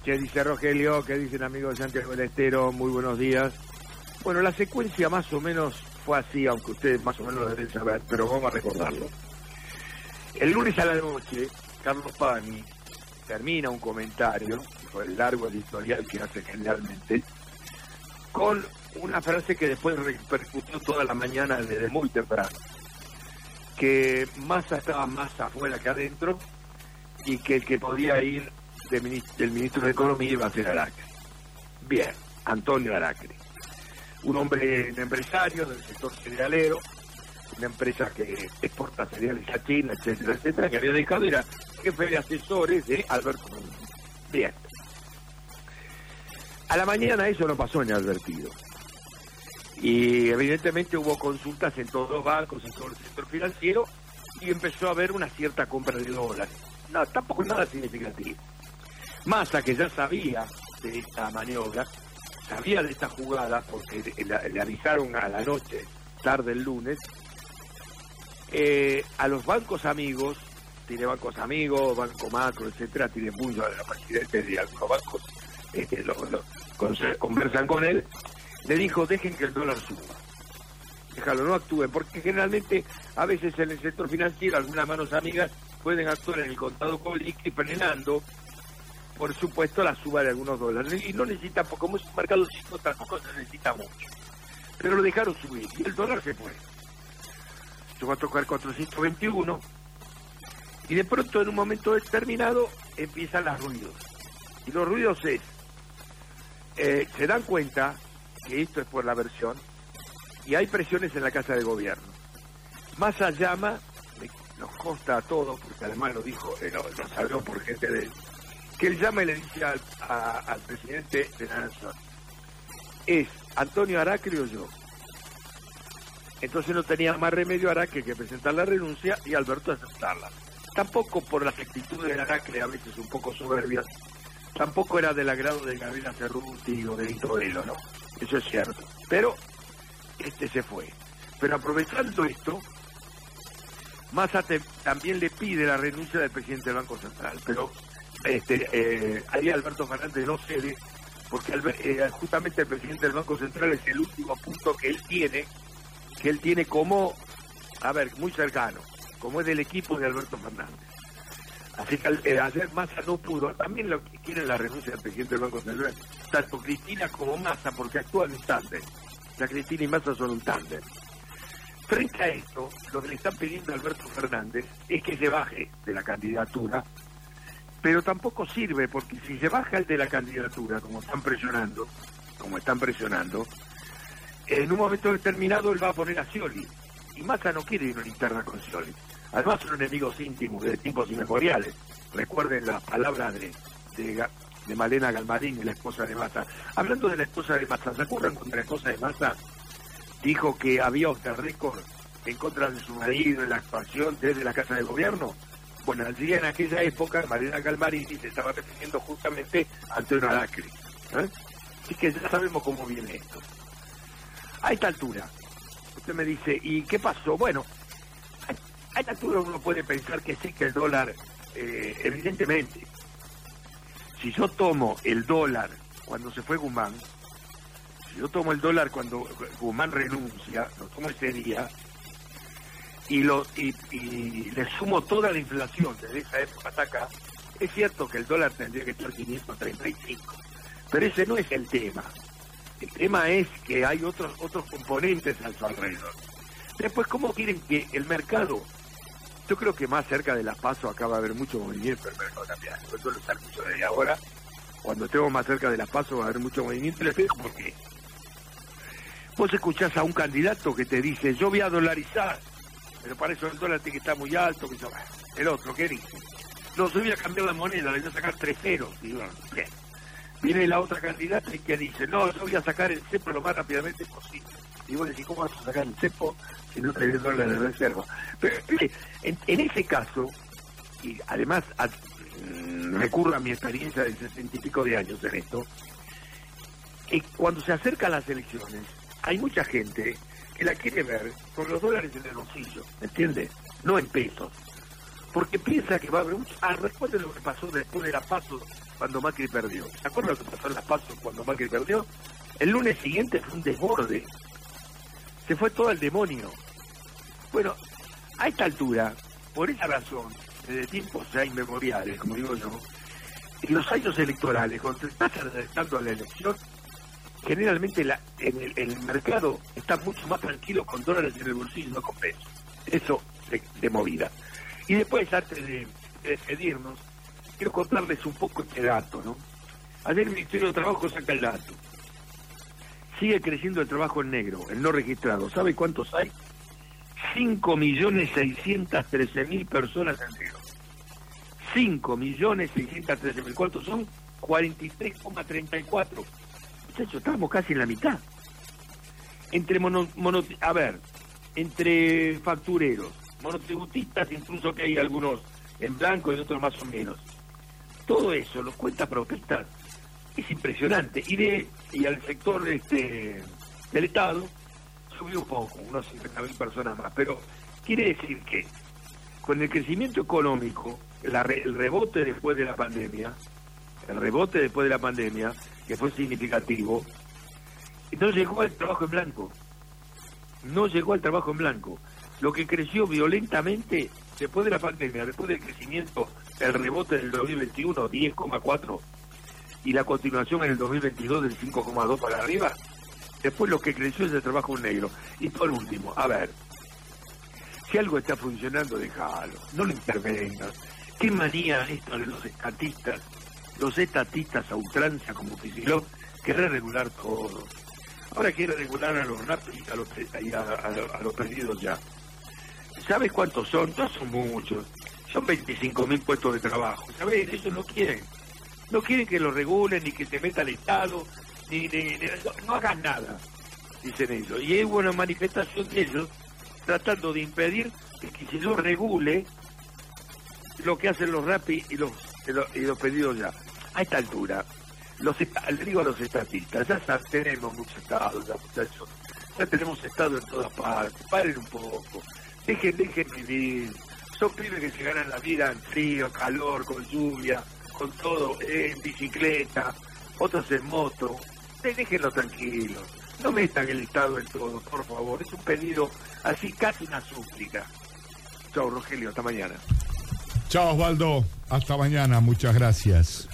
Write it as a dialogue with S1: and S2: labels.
S1: ¿Qué dice Rogelio? ¿Qué dicen amigos de Santiago del Estero? Muy buenos días. Bueno, la secuencia más o menos fue así, aunque ustedes más o menos lo deben saber, pero vamos a recordarlo. El lunes a la noche, Carlos Pani termina un comentario, por el largo editorial que hace generalmente, con una frase que después repercutió toda la mañana desde muy temprano, que Massa estaba más afuera que adentro y que el que podía ir del ministro de Economía iba a ser Aracri. Bien, Antonio Aracri, un empresario del sector cerealero, una empresa que exporta cereales a China, etcétera, etcétera, que había dejado, era jefe de asesores de Alberto Fernández. Bien. A la mañana eso no pasó en el advertido. Y evidentemente hubo consultas en todos los bancos, en todo el sector financiero, y empezó a haber una cierta compra de dólares. No, tampoco nada significativo. Massa, que ya sabía de esta maniobra, sabía de esta jugada, porque le avisaron a la noche, tarde el lunes, a los bancos amigos, tiene bancos amigos, Banco Macro, etcétera, tiene muchos de los presidentes de algunos bancos, conversan con él, le dijo, dejen que el dólar suba, déjalo, no actúen, porque generalmente a veces en el sector financiero algunas manos amigas pueden actuar en el contado con liqui frenando, por supuesto, la suba de algunos dólares, y no necesita, como es un mercado chico, tampoco se necesita mucho, pero lo dejaron subir, y el dólar se fue. Va a tocar 421 y de pronto en un momento determinado empiezan los ruidos, y los ruidos se dan cuenta que esto es por la versión y hay presiones en la Casa de Gobierno. Massa llama, nos consta a todos, porque además lo dijo, nos habló por gente de él, que él llama y le dice al presidente de la Nación, ¿es Antonio Aracri o yo? Entonces no tenía más remedio Aracri que presentar la renuncia y Alberto aceptarla. Tampoco por las actitudes de Aracri, a veces un poco soberbias, tampoco era del agrado de Gabriela Cerruti o de Lito Velo, ¿no? Eso es cierto. Pero se fue. Pero aprovechando esto, Massa también le pide la renuncia del presidente del Banco Central. Pero ahí Alberto Fernández no cede, porque justamente el presidente del Banco Central es el último punto que él tiene como, muy cercano, como es del equipo de Alberto Fernández. Así que ayer Massa no pudo, también lo que quieren la renuncia del presidente del Banco Central, tanto Cristina como Massa, porque actúan en tándem. O sea, Cristina y Massa son un tándem. Frente a esto, lo que le están pidiendo a Alberto Fernández es que se baje de la candidatura, pero tampoco sirve, porque si se baja el de la candidatura, como están presionando, en un momento determinado él va a poner a Scioli, y Massa no quiere ir a una interna con Scioli. Además son enemigos íntimos de tiempos inmemoriales. Recuerden las palabras de Malena Galmarini, la esposa de Massa. Hablando de la esposa de Massa, ¿se acuerdan cuando la esposa de Massa dijo que había off the record en contra de su marido en la actuación desde la Casa de Gobierno? Bueno, allí en aquella época Malena Galmarini se estaba refiriendo justamente a Antonio Aracri. Así que ya sabemos cómo viene esto. A esta altura, usted me dice, ¿y qué pasó? Bueno, a esta altura uno puede pensar que sí, que el dólar, evidentemente, si yo tomo el dólar cuando se fue Guzmán, si yo tomo el dólar cuando Guzmán renuncia, lo tomo ese día, y le sumo toda la inflación desde esa época hasta acá, es cierto que el dólar tendría que estar 535, pero ese no es el tema. El tema es que hay otros componentes a su alrededor. Después, ¿cómo quieren que el mercado? Yo creo que más cerca de las PASO acá va a haber mucho movimiento el mercado cambiario. Yo suelo estar mucho desde ahora. Cuando estemos más cerca de las PASO va a haber mucho movimiento. Les explico por qué. Vos escuchás a un candidato que te dice, yo voy a dolarizar, pero para eso el dólar tiene que estar muy alto. El otro, ¿qué dice? No, yo voy a cambiar la moneda, le voy a sacar 3 ceros. Y bueno, bien. Viene la otra candidata y que dice, no, yo voy a sacar el cepo lo más rápidamente posible. Y vos decís, ¿cómo vas a sacar el cepo si no tenés dólares de reserva? Pero en ese caso, y además recurro a mi experiencia de 60 y pico de años en esto, que cuando se acercan las elecciones, hay mucha gente que la quiere ver con los dólares en el bolsillo, ¿me entiendes? No en pesos. porque piensa que va a haber un... recuerden lo que pasó después de la PASO cuando Macri perdió. ¿Se acuerdan lo que pasó en la PASO cuando Macri perdió? El lunes siguiente fue un desborde. Se fue todo al demonio. Bueno, a esta altura, por esa razón, desde tiempos ya inmemoriales, como digo yo, en los años electorales, cuando se está acercando a la elección, generalmente el mercado está mucho más tranquilo con dólares en el bolsillo, no con pesos. Eso de movida. Y después, antes de despedirnos, quiero contarles un poco este dato, ¿no? Ayer el Ministerio de Trabajo saca el dato. Sigue creciendo el trabajo en negro, el no registrado. ¿Sabe cuántos hay? 5.613.000 personas en negro. 5.613.000. ¿Cuántos son? 43,34. Muchachos, estamos casi en la mitad. Entre entre factureros, monotributistas, incluso que hay algunos en blanco y otros más o menos. Todo eso, los cuentapropistas, es impresionante. Y al sector del Estado subió un poco, unos 50.000 personas más. Pero quiere decir que con el crecimiento económico, el rebote después de la pandemia, que fue significativo, no llegó al trabajo en blanco. Lo que creció violentamente después de la pandemia, después del crecimiento, el rebote del 2021, 10,4, y la continuación en el 2022 del 5,2 para arriba, después lo que creció es el trabajo en negro. Y por último, a ver, si algo está funcionando, déjalo, no lo intervengas. Qué manía esto de los estatistas a ultranza como Kicillof, querer regular todo. Ahora quiere regular a los Rappi y a los pedidos ya. ¿Sabes cuántos son? No son muchos. Son 25.000 puestos de trabajo. ¿Sabes? Ellos no quieren. No quieren que lo regulen, ni que se meta el Estado, no hagan nada, dicen ellos. Y hubo una manifestación de ellos tratando de impedir que Kicillof regule lo que hacen los Rappi y los pedidos ya. A esta altura, le digo a los estatistas, ya tenemos mucho Estado, ya, muchachos, ya tenemos Estado en todas partes, paren un poco, dejen vivir. Son pibes que se ganan la vida en frío, calor, con lluvia, con todo, en bicicleta, otros en moto. Déjenlo tranquilos, no metan el Estado en todo, por favor. Es un pedido así, casi una súplica. Chao, Rogelio, hasta mañana.
S2: Chao, Osvaldo, hasta mañana, muchas gracias.